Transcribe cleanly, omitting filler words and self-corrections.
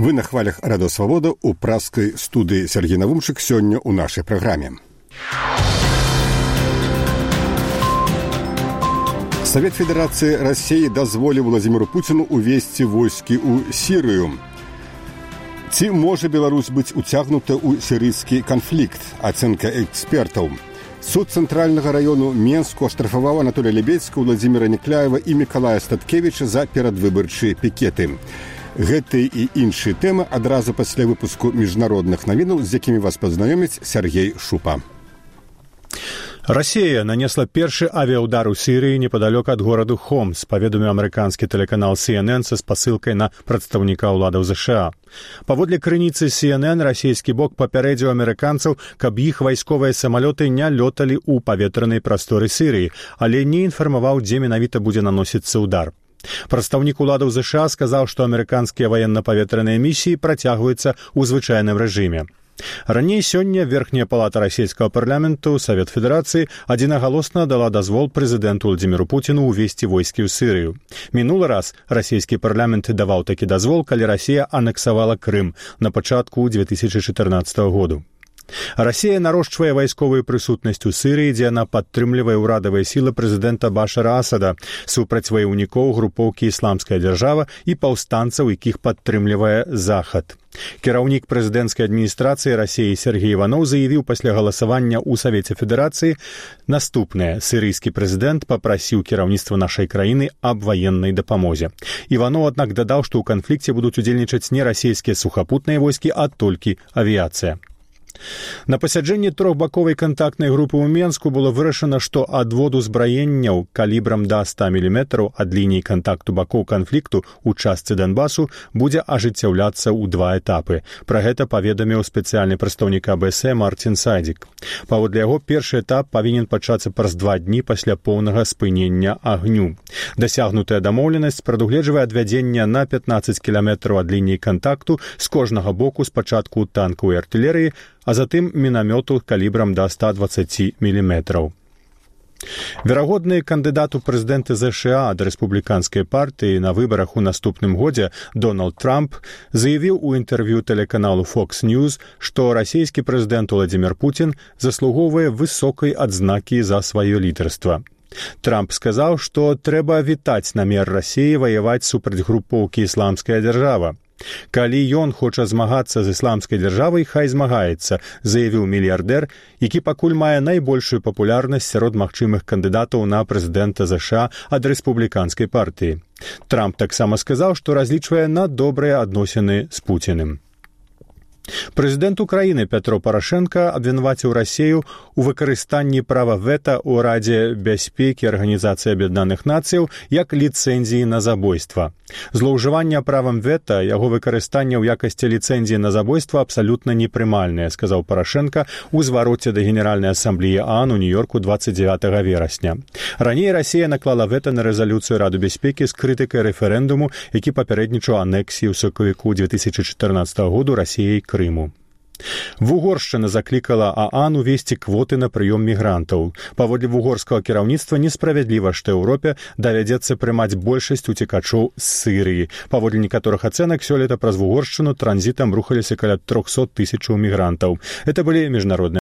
Вы на хвалях Радио Свобода у пражской студии Сергей Навумчик сегодня у нашей программе. Совет Федерации России дозволил Владимиру Путину увести войски ў Сирию. Ці можа Беларусь быть утягнута ў сирийский конфликт? Оценка экспертов. Суд Центрального району Менску оштрафовал Анатолия Лебедьского, Владимира Некляева и Миколая Статкевича за перадвыбарчыя пикеты. Гэты і іншыя тэмы адразу пасля выпуску міжнародных навінаў, з якімі вас пазнаёміць Сергей Шупа. Россия нанесла першы авиаудар у Сирии неподалеку от города Хомс, паведаміў американский телеканал CNN со спасылкай на прадстаўніка ўладаў США. Паводле крыніцы CNN, расійскі бок папярэдзіў амерыканцаў, каб іх вайсковыя самалёты не лёталі ў паветранай прасторы Сирии, але не інфармаваў, дзе менавіта будзе наносіцца ўдар. Прадстаўнік уладаў США сказаў, што амерыканскія ваенна-паветраныя місіі працягваюцца ў звычайным рэжыме. Раней сёння Верхняя палата расійскага парламенту, Совет Федерации, адзінагалосна дала дазвол прэзідэнту Владимиру Путину увесці войскі ў Сірыю. Мінулы раз расійскі парламент даваў такі дазвол, калі Расія анексавала Крым на пачатку 2014 году. Расія нарошчвае вайсковую прысутнасць у Сірыі, дзе яна падтрымлівае ўрадавыя сілы прэзідэнта Башара Асада супраць ваяўнікоў групоўкі «Ісламская дзяржава» і паўстанцаў, якіх падтрымлівае Захад. Кіраўнік прэзідэнцкай адміністрацыі Расіі Сергей Иванов заявіў пасля галасавання ў Савеце Федэрацыі наступнае. Сірыйскі прэзідэнт папрасіў кіраўніцтва нашай краіны аб ваеннай дапамозе. Иванов, аднак, дадаў, што ў канфлікце будуць удзельнічаць не расійскія сухапутныя войскі, а толькі авіяцыя. На пасяджэнні трохбаковай кантактнай групы ў Менску было вырашана, што адвод узбраенняў калібрам да 100 мм ад лініі кантакту бакоў канфлікту ў частцы Донбасу будзе ажыццяўляцца ў 2 этапы. Пра гэта паведаміў спецыяльны прадстаўнік АБС Мартин Сайдзік. Паводле яго, першы этап павінен пачацца праз 2 дні пасля поўнага спынення агню. Дасягнутая дамоўленасць прадугледжвае адвядзенне на 15 кіламетраў ад лініі кантакту з кожнага боку спачатку танкаў і артылерыі, а затым мінамёту калібрам да 120 мм. Верагодны кандыдат у прэзідэнты США ад рэспубліканскай партыі на выбарах у наступным годзе Дональд Трамп заявіў у інтэрв'ю тэлеканалу Fox News, што расійскі прэзідэнт Владимир Путин заслугоўвае высокай адзнакі за сваё лідарства. Трамп сказаў, што трэба вітаць намер Расіі ваяваць супраць групоўкі «Ісламская дзяржава». Калі ён хоча змагацца з ісламскай дзяржавай, хай змагаецца, заявіў мільярдэр, які пакуль мае найбольшую папулярнасць сярод магчымых кандыдатаў на прэзідэнта США ад рэспубліканскай партыі. Трамп таксама сказаў, што разлічвае на добрыя адносіны з Пуціным. Прэзідэнт Украіны Пятро Парашенка абвінаваціў Расію у выкарыстанні права вета ў Радзе бяспекі Арганізацыі Аб'яднаных Нацыяў як ліцэнзіі на забойства. Злоўжыванне правам вета, яго выкарыстанне ў якасці ліцэнзіі на забойства абсалютна непрымальнае, сказаў Парашенка ў звароце да Генеральнай асамблеі ААН у Нью-Йорку 29 верасня. Раней Расія наклала вета на рэзалюцыю Рады бяспекі з крытыкай рэферэндуму, які папярэднічаў анексіі ў сакавіку 2014 году Расіяй Крыму. Вугоршчына заклікала ААН увесці квоты на прыём мігрантаў. Паводле вугорскага кіраўніцтва несправядліва, што Еўропе давядзецца прымаць большасць уцекачоў з Сірыі. Паводле некаторых ацэнак, сёлета праз Вугоршчыну транзітам рухаліся каля 300 000 мігрантаў. Это былі міжнародныя